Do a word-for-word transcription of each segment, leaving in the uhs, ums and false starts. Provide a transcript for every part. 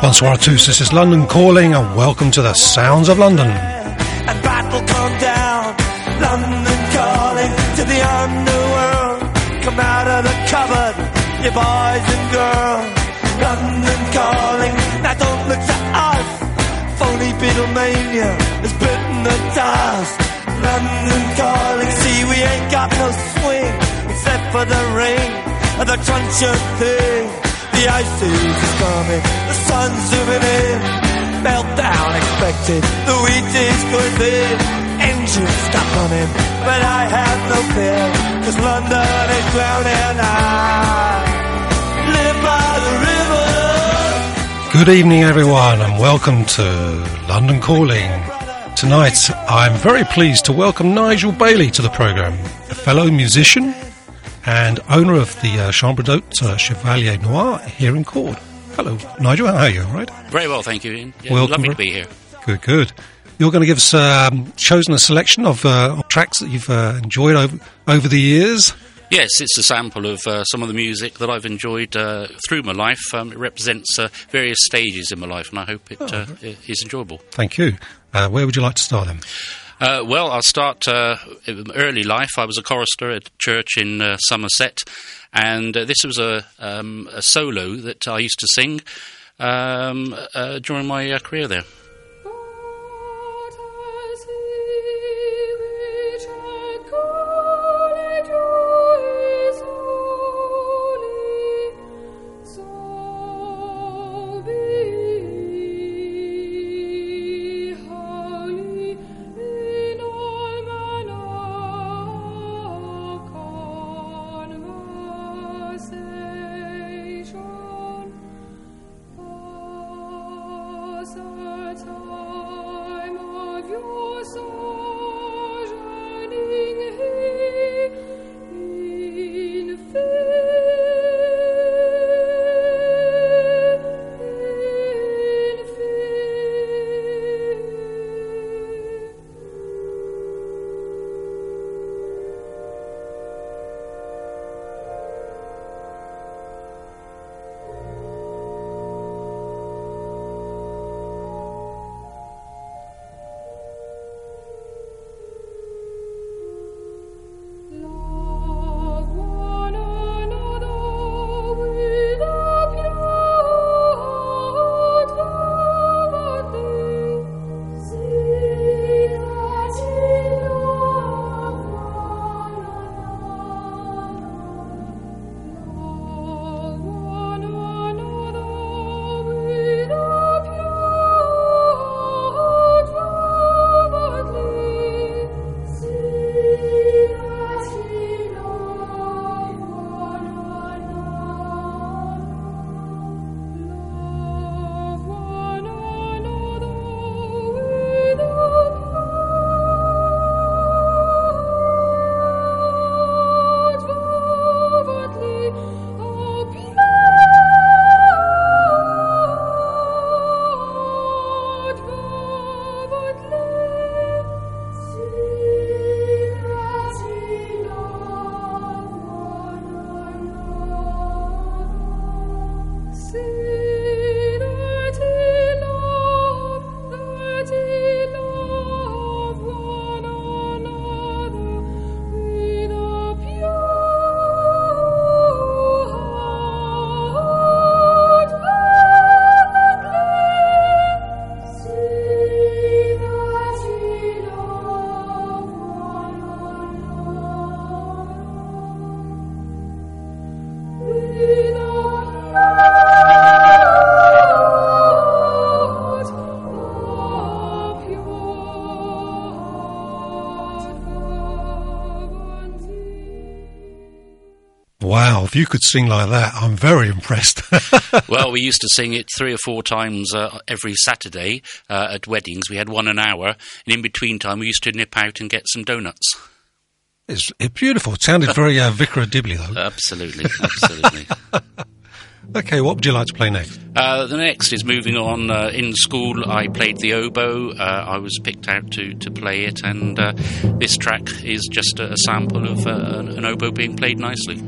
Bonsoir à tous, this is London Calling and welcome to the Sounds of London. And battle come down, London calling to the underworld. Come out of the cupboard, you boys and girls. London calling, now don't look to us. Phony Beatlemania has bitten the dust. London calling, see we ain't got no swing except for the ring of the truncheon thing. The ice is coming, the sun's zooming in. Meltdown expected, the wheat is going thin. Engines stop running, but I have no fear, cause London is drowning. I live by the river. Good evening everyone and welcome to London Calling. Tonight I'm very pleased to welcome Nigel Bailey to the programme, a fellow musician and owner of the uh, Chambre d'Hôte uh, Chevalier Noir here in Cord. Hello, Nigel, how are you, all right? Very well, thank you, Ian. Yeah, Welcome. Lovely to be here. Good, good. You're going to give us um, chosen a selection of, uh, of tracks that you've uh, enjoyed over, over the years. Yes, it's a sample of uh, some of the music that I've enjoyed uh, through my life. Um, it represents uh, various stages in my life, and I hope it Oh, uh, is enjoyable. Thank you. Uh, where would you like to start then? Uh, well, I'll start uh, in early life. I was a chorister at a church in uh, Somerset, and uh, this was a, um, a solo that I used to sing um, uh, during my uh, career there. Wow, if you could sing like that, I'm very impressed. Well, we used to sing it three or four times uh, every Saturday uh, at weddings. We had one an hour, and in between time we used to nip out and get some donuts. It's, it's beautiful. It sounded very uh, Vicar of Dibley, though. Absolutely, absolutely. Okay, what would you like to play next? Uh, the next is moving on. Uh, in school, I played the oboe. Uh, I was picked out to, to play it, and uh, this track is just a, a sample of uh, an, an oboe being played nicely.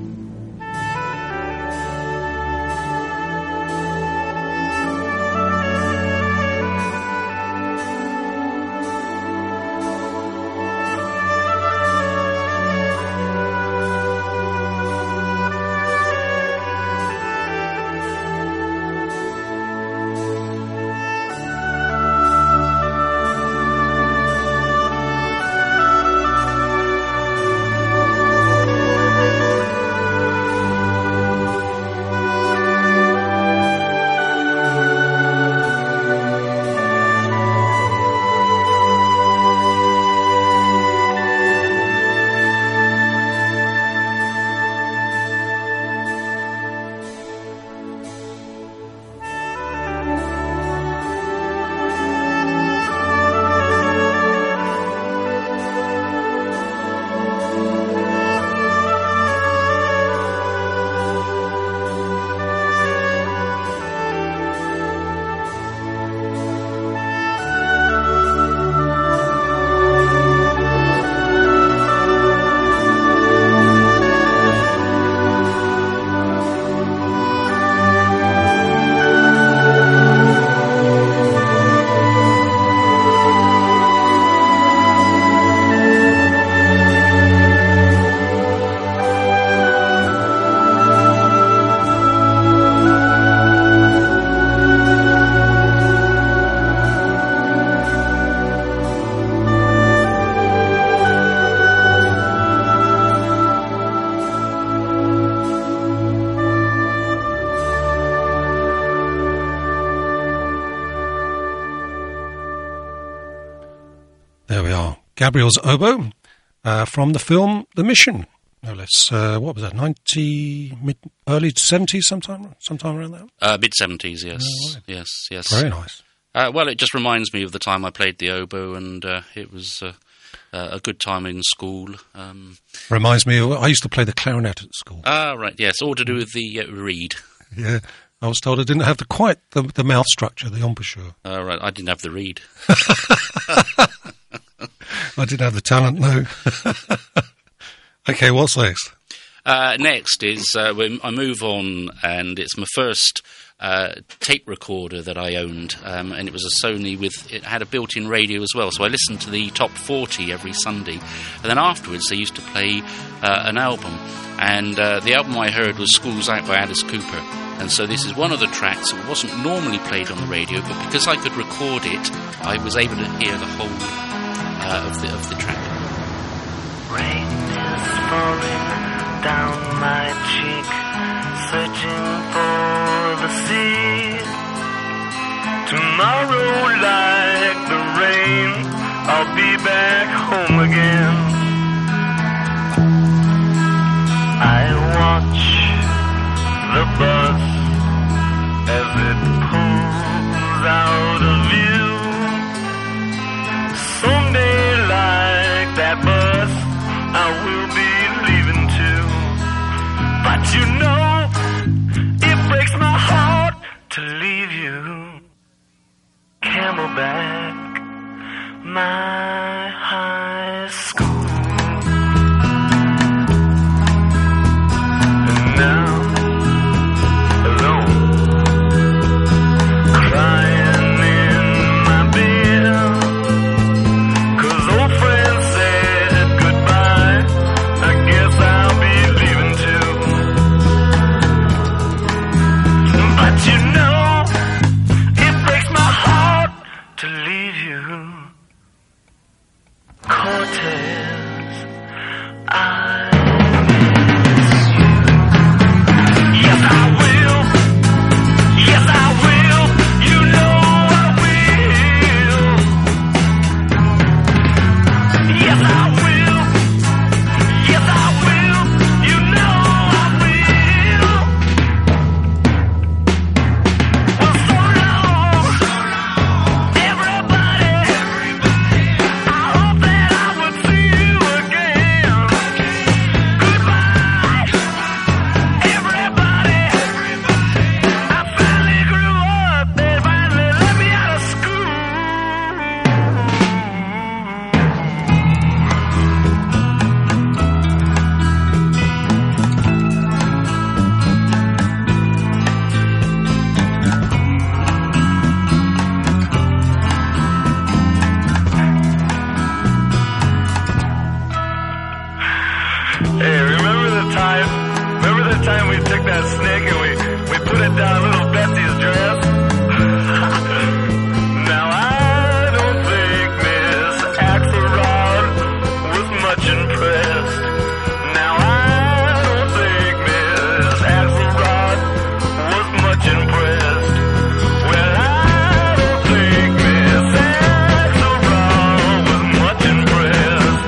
Gabriel's oboe uh, from the film The Mission. No less. Uh, what was that? Ninety, mid, early seventies, sometime, sometime around that. Uh, mid seventies, yes, Oh, right. yes, yes. Very nice. Uh, well, it just reminds me of the time I played the oboe, and uh, it was uh, uh, a good time in school. Um, Reminds me of, I used to play the clarinet at school. ah, right, yes, all to do with the uh, reed. Yeah. I was told I didn't have the quite the, the mouth structure, the embouchure. Uh, right, I didn't have the reed. I didn't have the talent, no. Okay, what's next? Uh, next is uh, when I move on, and it's my first uh, tape recorder that I owned, um, and it was a Sony with, it had a built-in radio as well, so I listened to the top forty every Sunday, and then afterwards they used to play uh, an album, and uh, the album I heard was School's Out by Alice Cooper, and so this is one of the tracks that wasn't normally played on the radio, but because I could record it, I was able to hear the whole uh, of the of the track. Rain is falling down my cheek, searching for the sea. Tomorrow, like the rain, I'll be back home again. I watch the bus as it pulls out of view. Someday, like that bus, I will be leaving too. But you know, it breaks my heart to leave you. Camelback, my high school. And now, alone, crying in my bed, 'cause old friends said goodbye. I guess I'll be leaving too. But you know, it breaks my heart to leave you. Cortez, I miss you. Yes, I will. Yes, I will. You know I will. Yes, I will. Yes, I will. You know I will. Well, so long, everybody. I hope that I would see you again. Goodbye, everybody. I finally grew up. They finally let me out of school. Hey, remember the time? Remember the time we took that snake and we, we put it down little Betsy's dress? Now I don't think Miss Axelrod was much impressed. Now I don't think Miss Axelrod was much impressed. Well, I don't think Miss Axelrod was much impressed.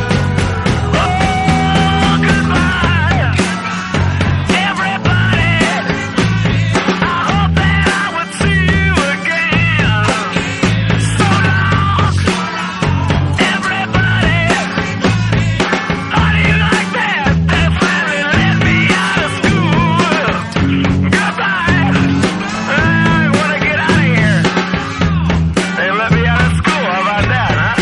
Oh, goodbye, everybody. I hope that I would see you again. So long, everybody. How do you like that? They finally let me out of school. Goodbye. I want to get out of here. They let me out of school. How about that, huh?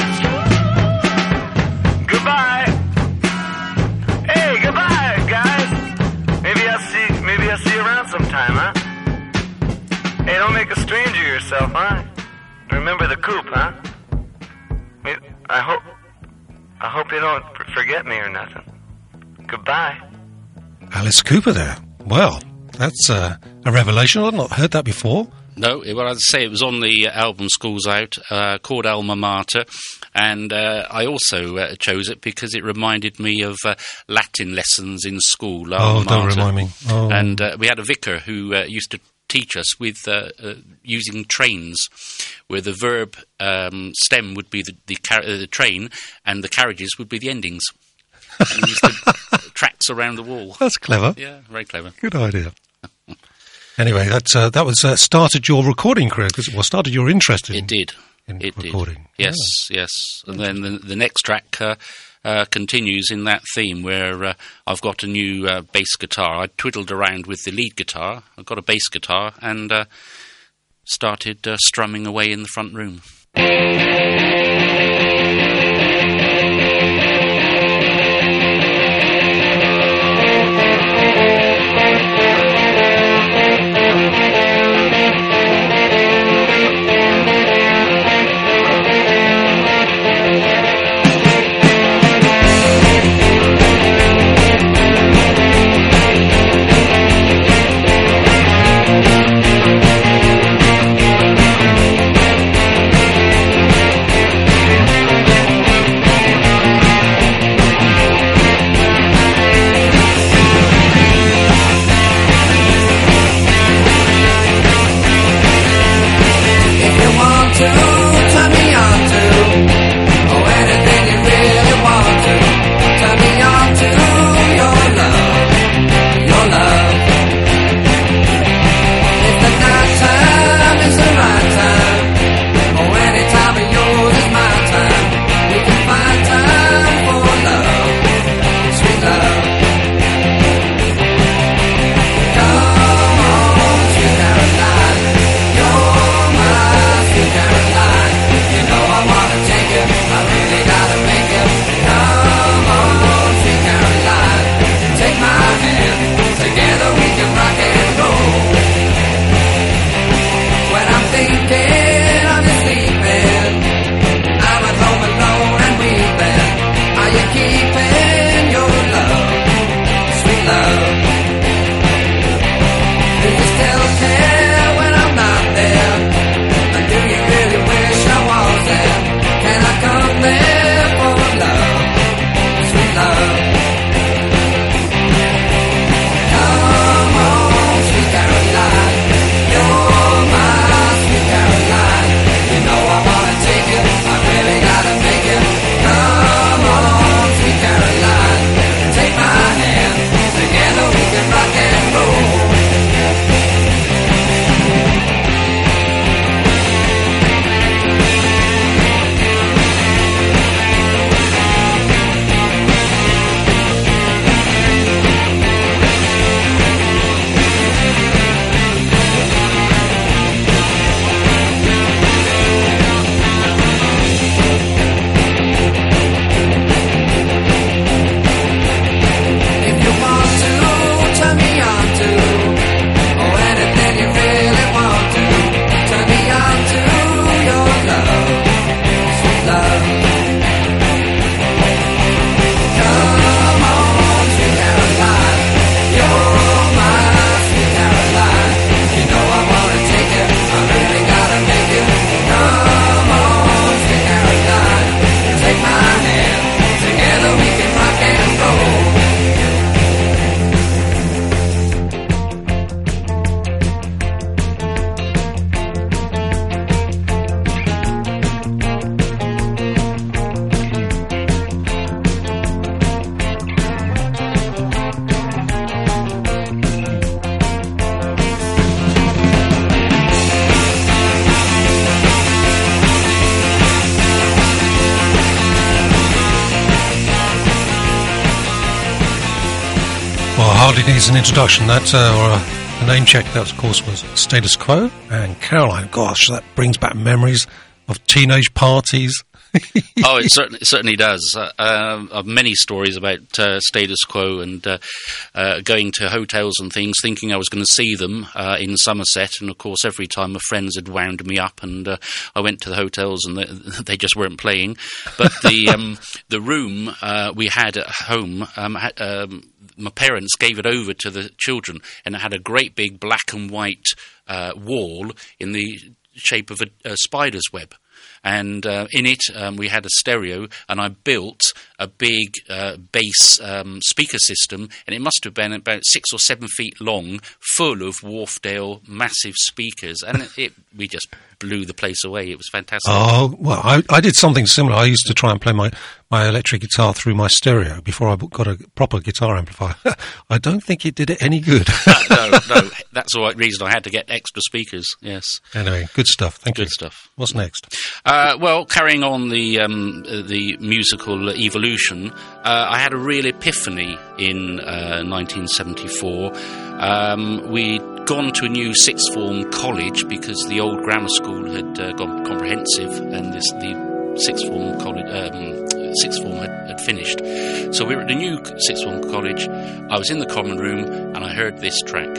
Goodbye. Hey, goodbye, guys. Maybe I'll see. Maybe I'll see you around sometime, huh? Hey, don't make a stranger of yourself, huh? Remember the coop, huh? May- I hope. I hope you don't f- forget me or nothing. Goodbye. Alice Cooper there. Well, that's uh, a revelation. I've not heard that before. No, it- well, as I say, it was on the album School's Out, uh, called Alma Mater, and uh, I also uh, chose it because it reminded me of uh, Latin lessons in school. Oh, Alma don't Mater. remind me. Oh. And uh, we had a vicar who uh, used to teach us with uh, uh, using trains, where the verb um, stem would be the the, car- uh, the train, and the carriages would be the endings. And we used to tracks around the wall. That's clever. Yeah, very clever. Good idea. Anyway, that uh, that was uh, started your recording career, because well, started your interest in It did. in It recording. did. Yes, yes. And then the, the next track uh, uh, continues in that theme, where uh, I've got a new uh, bass guitar. I twiddled around with the lead guitar. I've got a bass guitar and uh, started uh, strumming away in the front room. hardly needs an introduction, that, uh, or a, a name check. That, of course, was Status Quo and Caroline. Gosh, that brings back memories of teenage parties. Oh, it certainly, it certainly does. Uh, um, I've many stories about uh, Status Quo and uh, uh, going to hotels and things, thinking I was going to see them uh, in Somerset. And, of course, every time my friends had wound me up and uh, I went to the hotels and they, they just weren't playing. But the um, the room uh, we had at home, um, had, um, my parents gave it over to the children, and it had a great big black and white uh, wall in the shape of a, a spider's web. and uh, in it um, we had a stereo, and I built a big uh, bass um, speaker system, and it must have been about six or seven feet long, full of Wharfedale massive speakers, and it, it we just blew the place away. It was fantastic. Oh, well, I, I did something similar. I used to try and play my, my electric guitar through my stereo before I got a proper guitar amplifier. I don't think it did it any good. no, no, that's the right reason I had to get extra speakers, yes. Anyway, good stuff. Thank good you. Good stuff. What's next? Uh, well, carrying on the um, the musical evolution, uh, I had a real epiphany in uh, nineteen seventy-four. Um, we'd gone to a new sixth form college because the old grammar school had uh, gone comprehensive, and this the sixth form college um, sixth form had, had finished. So we were at the new sixth form college. I was in the common room and I heard this track.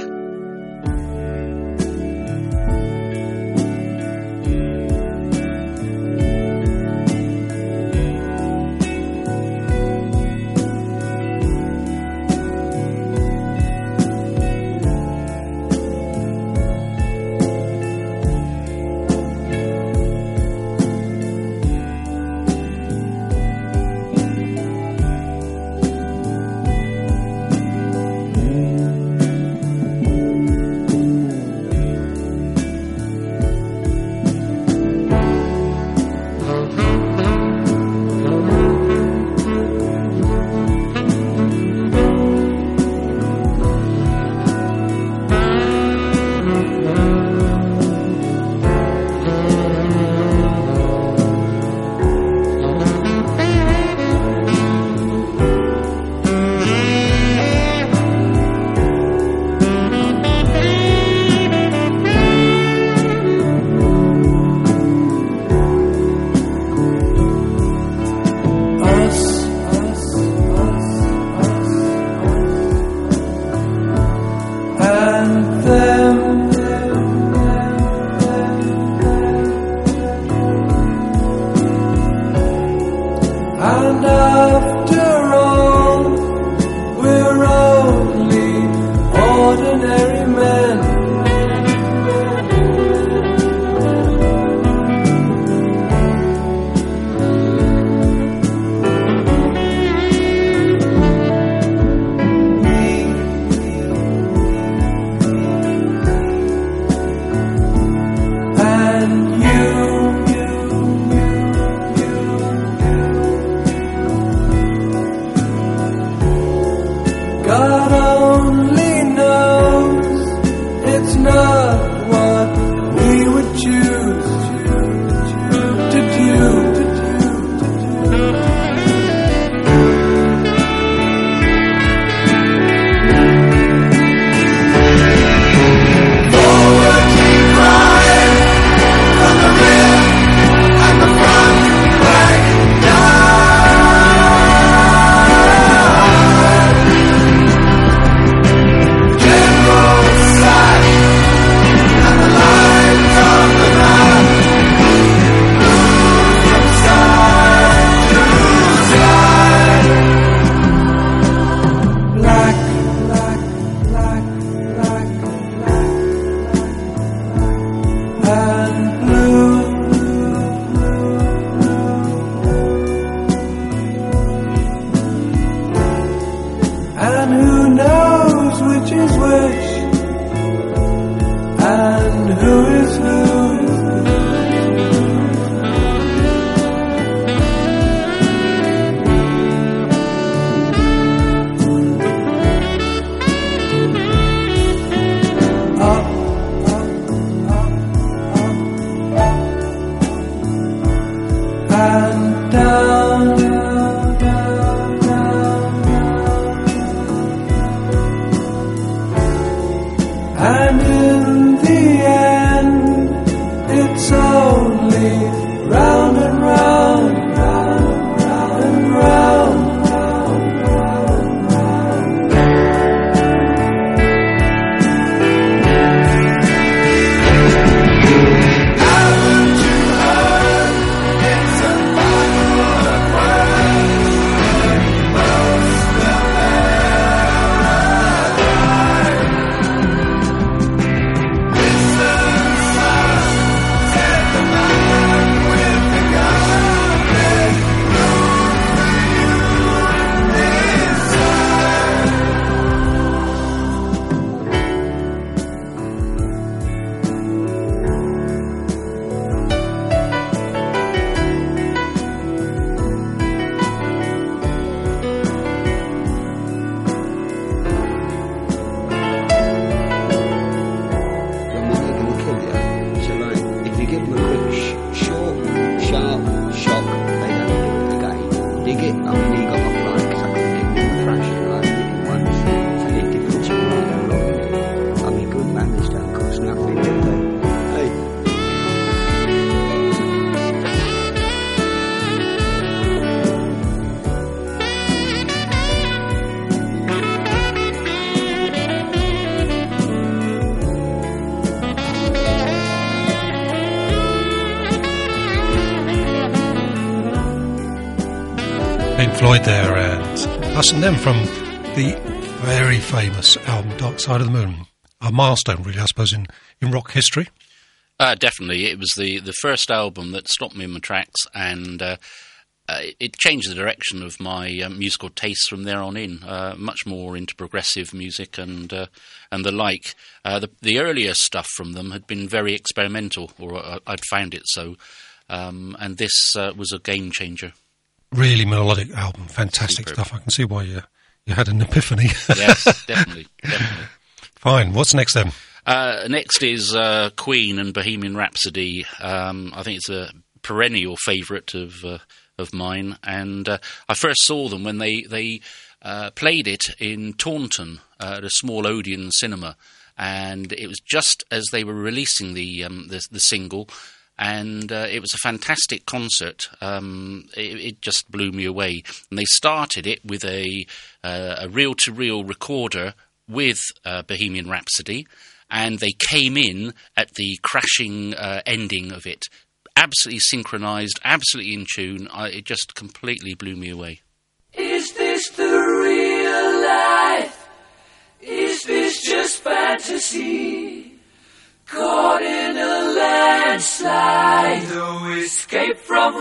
Floyd there, and us and them from the very famous album Dark Side of the Moon. A milestone, really, I suppose, in, in rock history. Uh, definitely. It was the, the first album that stopped me in my tracks, and uh, uh, it changed the direction of my uh, musical tastes from there on in. Uh, much more into progressive music and uh, and the like. Uh, the, the earlier stuff from them had been very experimental, or uh, I'd found it so. Um, and this uh, was a game changer. Really melodic album, fantastic Superb. Stuff. I can see why you you had an epiphany. Yes, definitely, definitely. Fine. What's next then? Uh, next is uh, Queen and Bohemian Rhapsody. Um, I think it's a perennial favourite of uh, of mine, and uh, I first saw them when they they uh, played it in Taunton uh, at a small Odeon cinema, and it was just as they were releasing the um, the, the single. And uh, it was a fantastic concert. Um, it, it just blew me away. And they started it with a uh, a reel-to-reel recorder with uh, Bohemian Rhapsody, and they came in at the crashing uh, ending of it. Absolutely synchronised, absolutely in tune. I, it just completely blew me away. Is this the real life? Is this just fantasy? Caught in a landslide, no escape from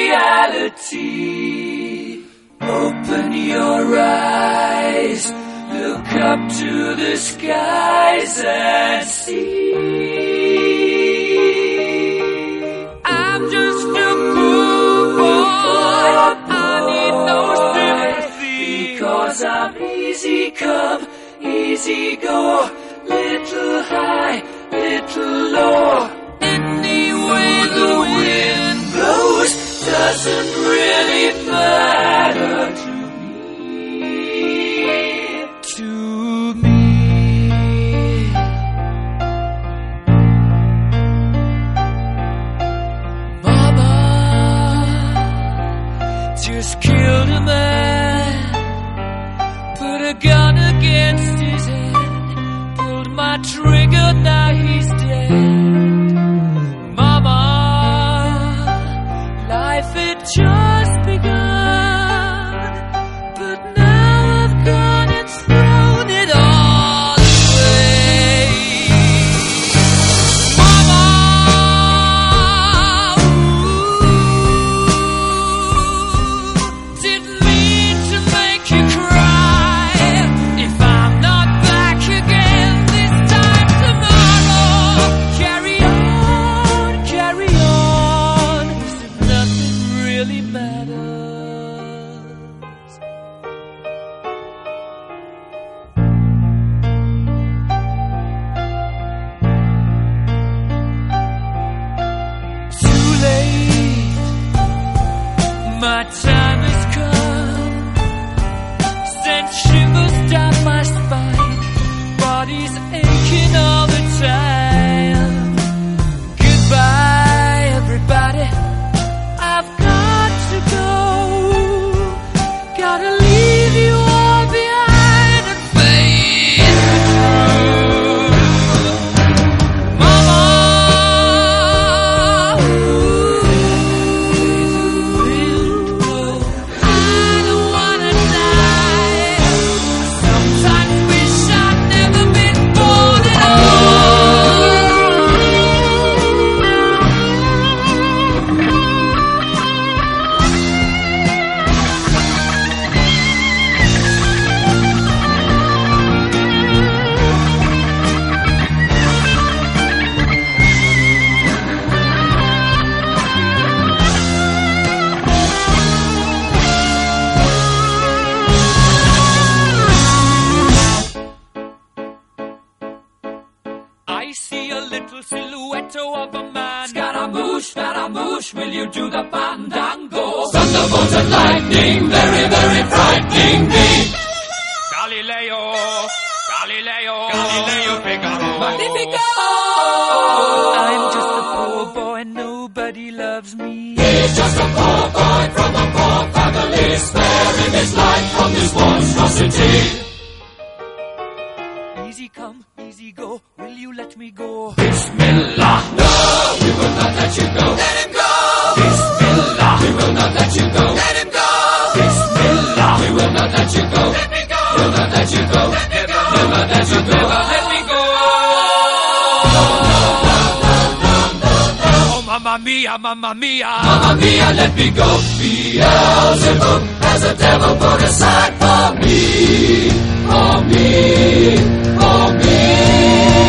reality. Open your eyes, look up to the skies and see. I'm just a poor boy, I need no sympathy, because I'm easy come, easy go, little high, little low. Any way the wind blows doesn't really matter to me. To me. Mama just killed a man, put a gun against his head, pulled my trigger, now he's dead. Mama, life had just begun, but now I've gone and thrown it all away. Mama, ooh, didn't mean to make you cry. If I'm not back again this time tomorrow, carry on, carry on, as if nothing really matters. Too late, my time has come, sent shivers down my spine, body's aching all the time. Goodbye, everybody, I've got to go, gotta leave you all behind and face the truth. Mama, ooh, I don't wanna die. Sometimes wish I'd never been born at I see a little silhouette of a man. Scaramouche, Scaramouche, will you do the fandango? Thunderbolt and lightning, very, very frightening me. Galileo, Galileo, Galileo Figaro. Magnifico! I'm just a poor boy, nobody loves me. He's just a poor boy from a poor family, sparing his life from this monstrosity. Easy come, easy go, will you let me go? Bismillah, no, we will not let you go. Let him go! Bismillah, we will not let you go. Let him go! Bismillah. never let you go. Let me go. Never let you go. Let me go. Never let you go. Never let me go. Oh, mamma mia, mamma mia. Mamma mia, let me go. Beelzebub has a devil put aside for me. For me. For me.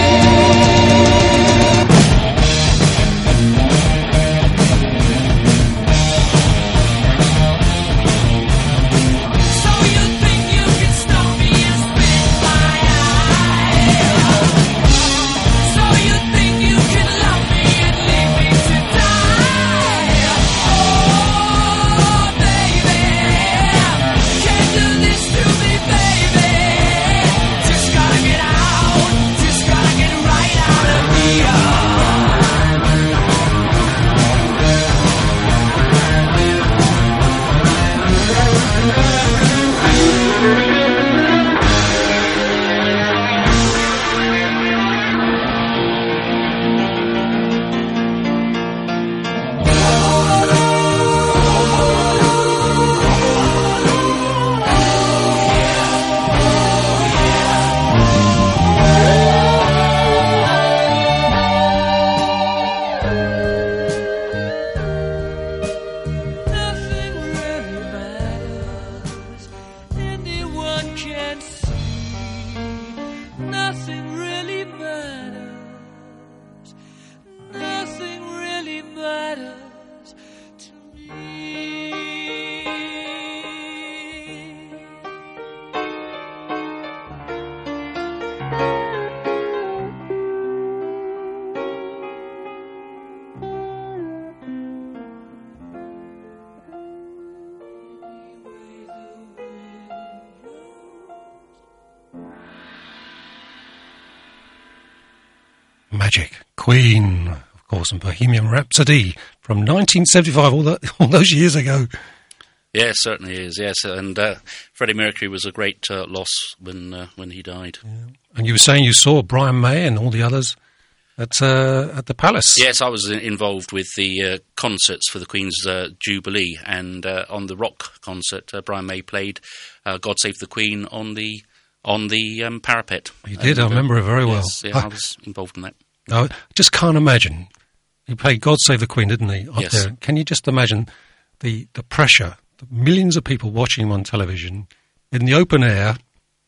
Magic, Queen, of course, and Bohemian Rhapsody from nineteen seventy-five, all, that, all those years ago. Yeah, certainly is, yes. And uh, Freddie Mercury was a great uh, loss when uh, when he died. Yeah. And you were saying you saw Brian May and all the others at uh, at the Palace. Yes, I was involved with the uh, concerts for the Queen's uh, Jubilee, and uh, on the rock concert, uh, Brian May played uh, God Save the Queen on the on the um, parapet. You did, and, I remember uh, it very well. Yes, yeah, I, I was involved in that. I just can't imagine. He played God Save the Queen, didn't he, up yes. there? Can you just imagine the, the pressure, the millions of people watching him on television, in the open air,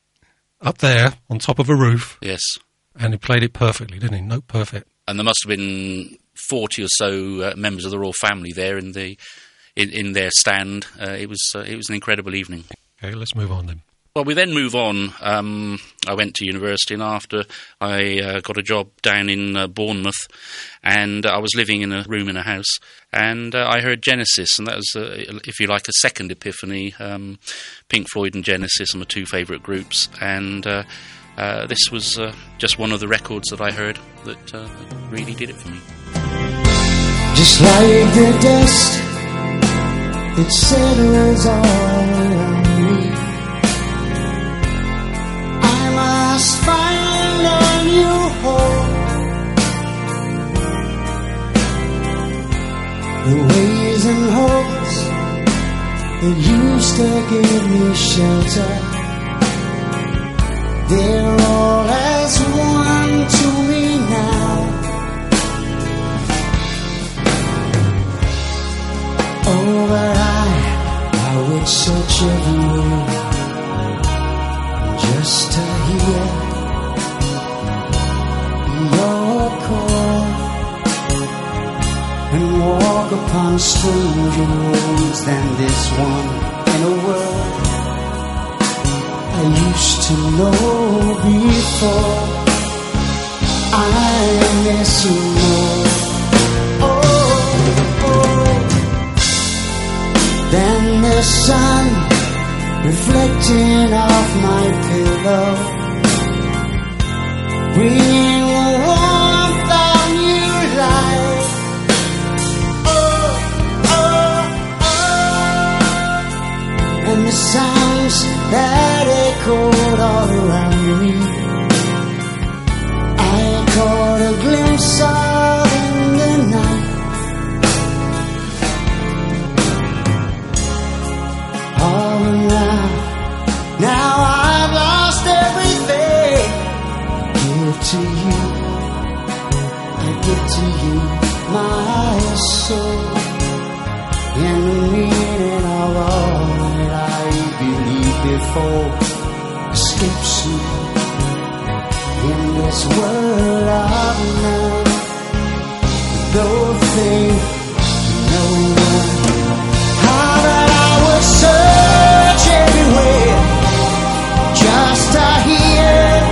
up there, on top of a roof? Yes. And he played it perfectly, didn't he? Note perfect. And there must have been forty or so uh, members of the royal family there in the in, in their stand. Uh, it was uh, it was an incredible evening. Okay, let's move on then. Well, we then move on. Um, I went to university, and after I uh, got a job down in uh, Bournemouth, and uh, I was living in a room in a house, and uh, I heard Genesis, and that was, uh, if you like, a second epiphany. Um, Pink Floyd and Genesis are my two favourite groups, and uh, uh, this was uh, just one of the records that I heard that uh, really did it for me. Just like the dust that settles all around me, I must find a new home. The ways and hopes that used to give me shelter, they're all as one to me now. Oh, but I, I would search everywhere just to hear your call and walk upon stranger roads than this one in a world I used to know before. I miss you more, oh, oh, than the sun reflecting off my pillow, bringing the warmth of new life. Oh, oh, oh, and the sounds that echoed all around me, I caught a glimpse of in the night. Oh, and now escapes you in this world of love. Though they know how that I would search everywhere just to hear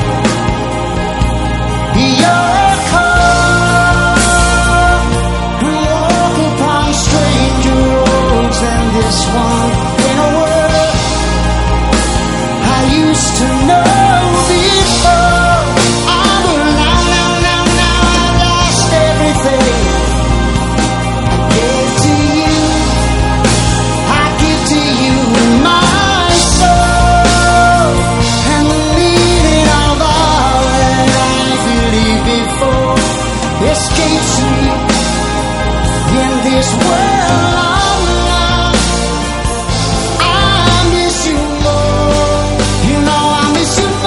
your call and walk upon stranger roads than this one in a world I used to know before. Oh, now, now, now, now I've lost everything. Escapes me in this world of love. I miss you more, you know I miss you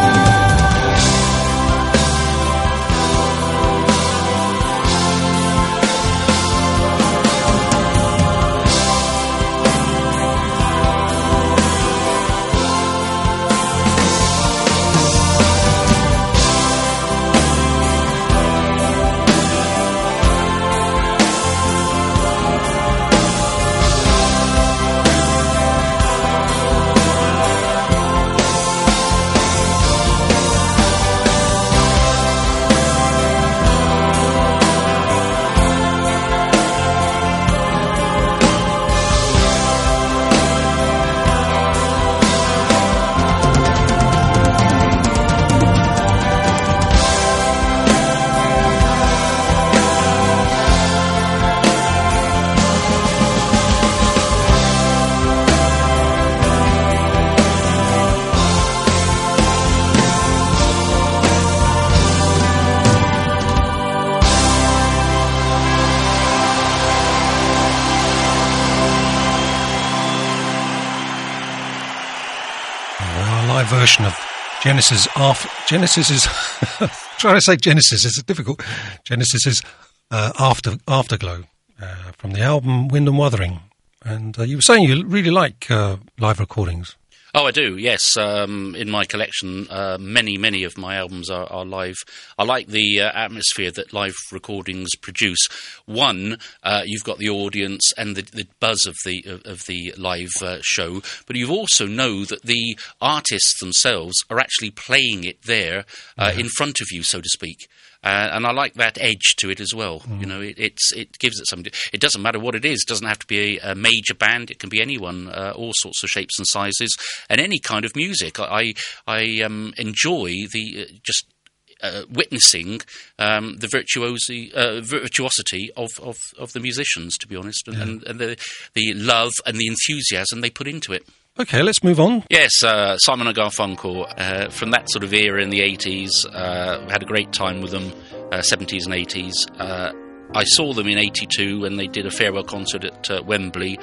version of Genesis after Genesis is trying to say Genesis is difficult. Genesis is uh, after Afterglow uh, from the album Wind and Wuthering, and uh, you were saying you really like uh, live recordings. Oh, I do, yes. Um, in my collection, uh, many, many of my albums are, are live. I like the uh, atmosphere that live recordings produce. One, uh, you've got the audience and the, the buzz of the of, of the live uh, show, but you also know that the artists themselves are actually playing it there uh, yeah. in front of you, so to speak. Uh, and I like that edge to it as well. Mm. You know, it, it's it gives it something. It doesn't matter what it is. It doesn't have to be a, a major band. It can be anyone, uh, all sorts of shapes and sizes, and any kind of music. I I um, enjoy the uh, just uh, witnessing um, the virtuosi, uh, virtuosity of, of, of the musicians. To be honest, and, yeah. and, and the the love and the enthusiasm they put into it. Okay, let's move on. Yes, uh, Simon and Garfunkel, uh, from that sort of era in the eighties, uh, had a great time with them, uh, seventies and eighties. Uh, I saw them in eighty-two when they did a farewell concert at uh, Wembley.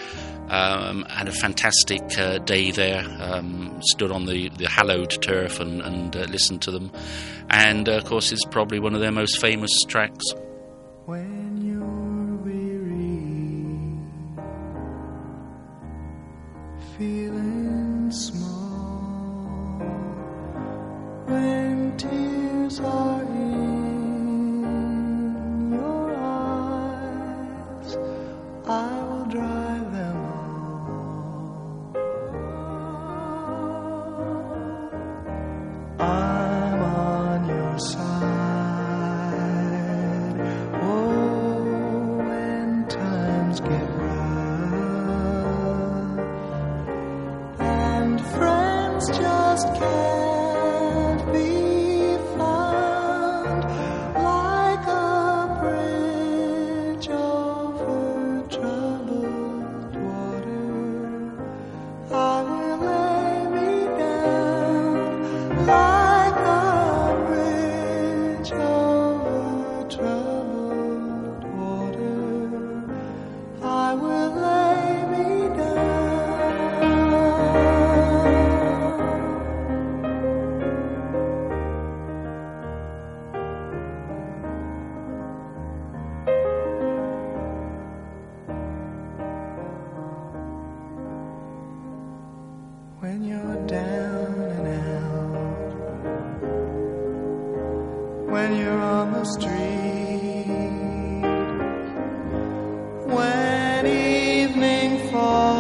Um, had a fantastic uh, day there, um, stood on the, the hallowed turf and, and uh, listened to them. And, uh, of course, it's probably one of their most famous tracks. When you're weary, feeling small, when tears are in your eyes, I will dry them all. I'm on your side. Oh, when times get rough and friends just can't be found, like a bridge over troubled water, I will lay me down like a bridge over troubled water, I will lay me down. when you're on the street. When evening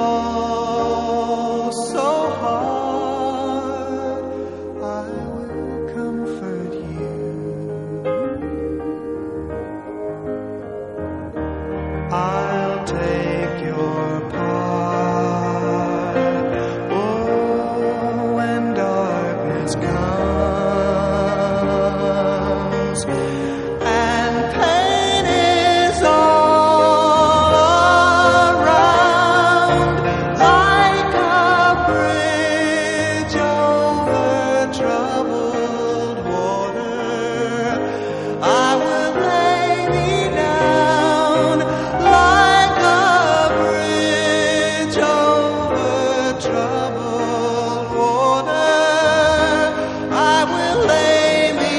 falls so hard, I will comfort you. I'll take your part. Oh, when darkness comes and pain is all around, like a bridge over troubled water, I will lay me down. Like a bridge over troubled water, I will lay me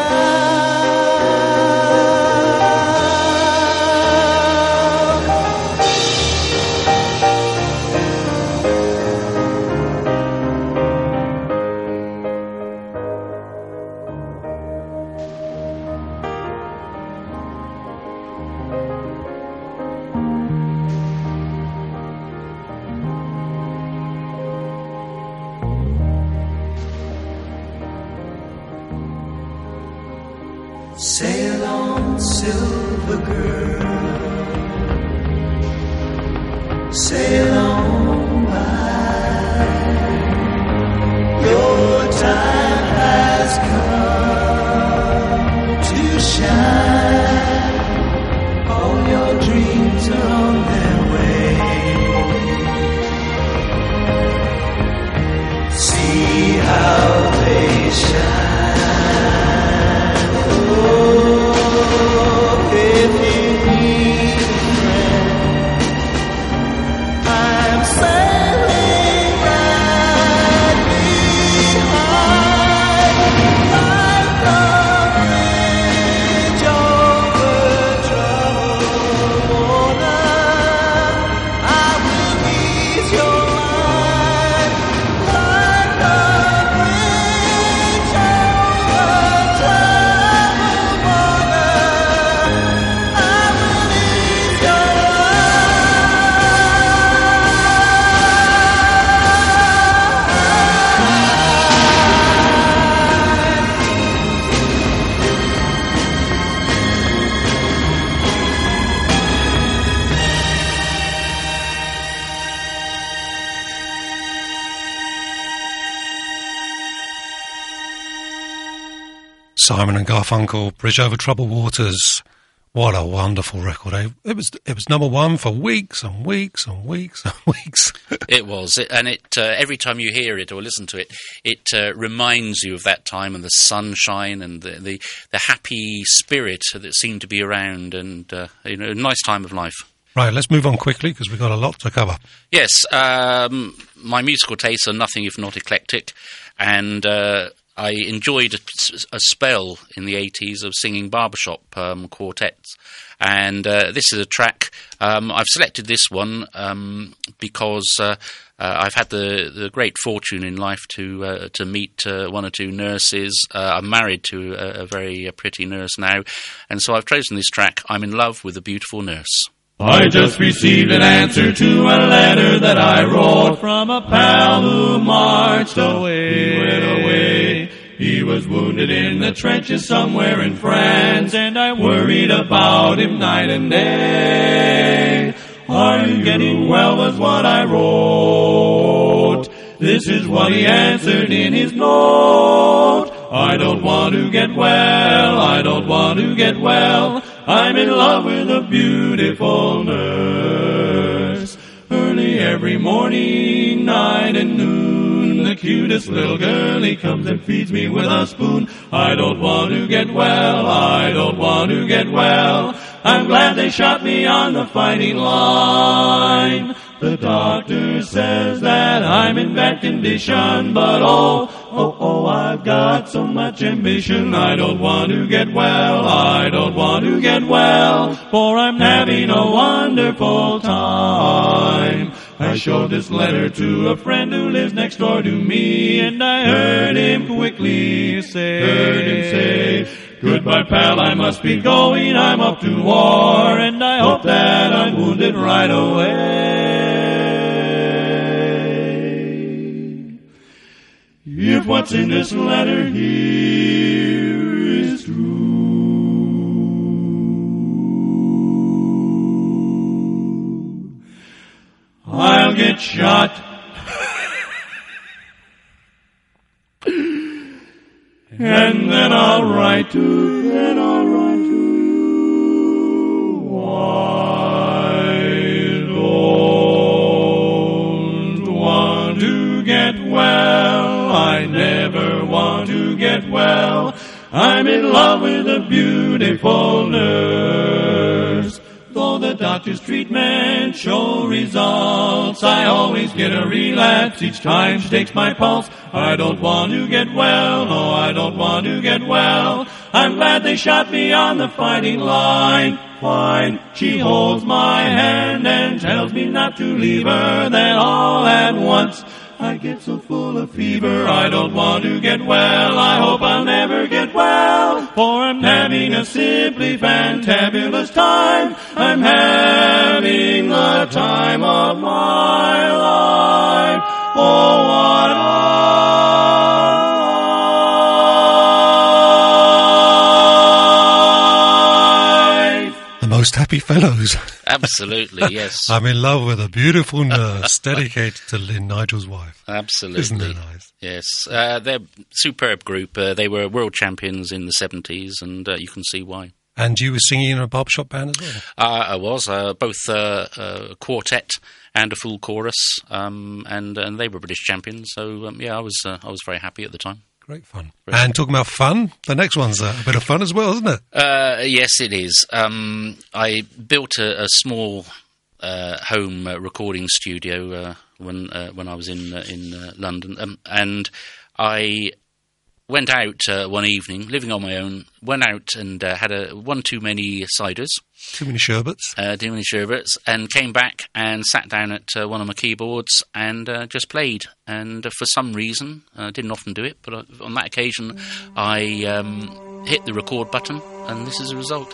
Sail on, silver girl, sail on by. Your time has come to shine. All your dreams are on their way. See how they shine. Oh, if you need a friend, I'm sailing right behind, like a bridge over troubled water. I will ease your mind, like a bridge over troubled water. I will ease your Simon and Garfunkel, Bridge Over Troubled Waters. What a wonderful record, eh? It was it was number one for weeks and weeks and weeks and weeks. It was, it, and it uh, every time you hear it or listen to it, it uh, reminds you of that time and the sunshine and the the, the happy spirit that seemed to be around, and uh, you know, a nice time of life. Right, let's move on quickly because we've got a lot to cover. Yes, um, my musical tastes are nothing if not eclectic, and uh, I enjoyed a, a spell in the eighties of singing barbershop um, quartets. And uh, this is a track, um, I've selected this one um, because uh, uh, I've had the, the great fortune in life to uh, to meet uh, one or two nurses. Uh, I'm married to a, a very uh, pretty nurse now, and so I've chosen this track, I'm in Love with a Beautiful Nurse. I just received an answer to a letter that I wrote from a pal who marched away. He went away. He was wounded in the trenches somewhere in France, and I worried about him night and day. Are you getting well was what I wrote. This is what he answered in his note. I don't want to get well, I don't want to get well. I'm in love with a beautiful nurse. Early every morning, night and noon, the cutest little girlie comes and feeds me with a spoon. I don't want to get well, I don't want to get well. I'm glad they shot me on the fighting line. The doctor says that I'm in bad condition, but oh, oh, oh, I've got so much ambition. I don't want to get well, I don't want to get well, for I'm having a wonderful time. I showed this letter to a friend who lives next door to me, and I heard him quickly say, heard him say, goodbye. Goodbye, pal, I must be going. I'm off to war, and I hope that I'm wounded right away. If what's in this letter here is true, I'll get shot. And then I'll write to, then I'll write to you. I don't want to get well. I never want to get well. I'm in love with a beautiful nurse. Though the doctor's treatment show results, I always get a relapse each time she takes my pulse. I don't want to get well, no, I don't want to get well. I'm glad they shot me on the fighting line. Fine, she holds my hand and tells me not to leave her. Then all at once I get so full of fever, I don't want to get well. I hope I'll never get well, for I'm having a simply fantabulous time. I'm having the time of my life. Oh, what The most happy fellows. Absolutely, yes. I'm in love with a beautiful nurse dedicated to Lynn, Nigel's wife. Absolutely. Isn't that nice? Yes. Uh, they're a superb group. Uh, they were world champions in the seventies, and uh, you can see why. And you were singing in a barbershop band as well? Uh, I was, uh, both uh, a quartet and a full chorus, um, and, and they were British champions. So, um, yeah, I was uh, I was very happy at the time. Great fun. Very and talking about fun, the next one's a bit of fun as well, isn't it? Uh, yes, it is. Um, I built a, a small uh, home uh, recording studio uh, when uh, when I was in uh, in uh, London, um, and I went out uh, one evening, living on my own. Went out and uh, had a one too many ciders, too many sherbets, uh, too many sherbets, and came back and sat down at uh, one of my keyboards and uh, just played. And uh, for some reason, I uh, didn't often do it, but uh, on that occasion, I um, hit the record button, and this is the result.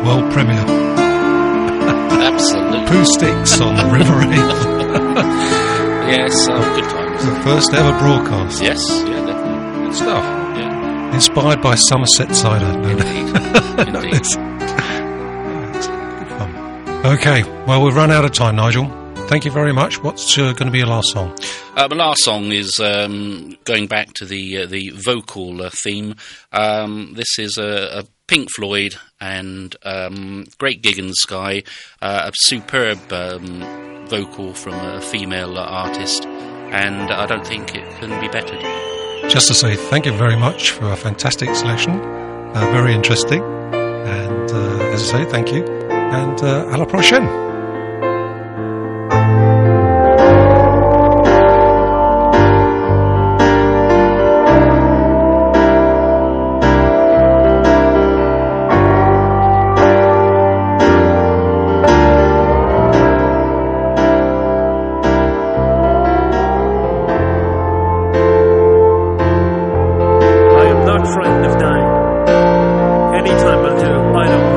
world premiere. Absolutely. Pooh Sticks on the River Ave. Yes, oh, good times. The first ever broadcast. Yes, yeah, definitely. Good stuff. Yeah. Inspired by Somerset cider. No, Indeed. no, Indeed. it's- it's good fun. Okay, well, we've run out of time, Nigel. Thank you very much. What's uh, going to be your last song? Uh, my last song is um, going back to the uh, the vocal uh, theme. Um, this is a, a Pink Floyd and um, Great Gig in the Sky, uh, a superb um, vocal from a female uh, artist, and I don't think it can be bettered. Just to say thank you very much for a fantastic selection. Uh, very interesting. And uh, as I say, thank you. And uh, à la prochaine. I am not frightened of dying. Any time will do. I don't